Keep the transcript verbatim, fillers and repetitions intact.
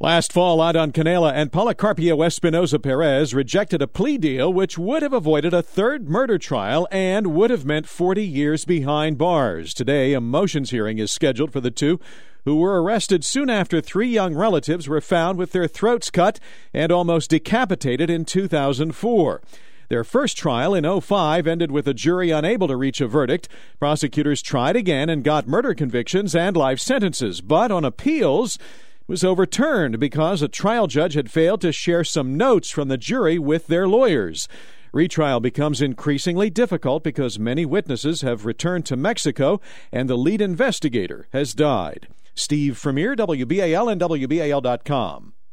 Last fall, Adon Canela and Policarpio Espinoza Perez rejected a plea deal which would have avoided a third murder trial and would have meant forty years behind bars. Today, a motions hearing is scheduled for the two who were arrested soon after three young relatives were found with their throats cut and almost decapitated in two thousand four. Their first trial in oh five ended with a jury unable to reach a verdict. Prosecutors tried again and got murder convictions and life sentences, but on appeals, was overturned because a trial judge had failed to share some notes from the jury with their lawyers. Retrial becomes increasingly difficult because many witnesses have returned to Mexico and the lead investigator has died. Steve Fremier, W B A L and W B A L dot com.